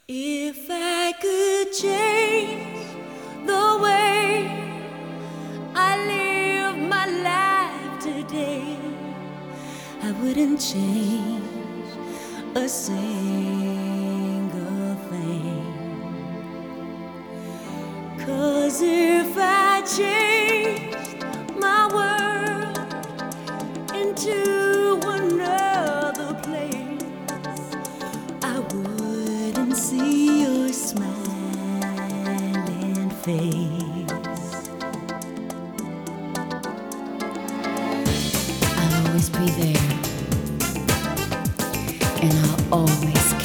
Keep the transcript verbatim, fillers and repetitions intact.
If I could change the way I live my life today, I wouldn't change a single thing. 'Cause if I changed my world into another place, I wouldn't see your smiling face. I'll always be there, and I'll always care.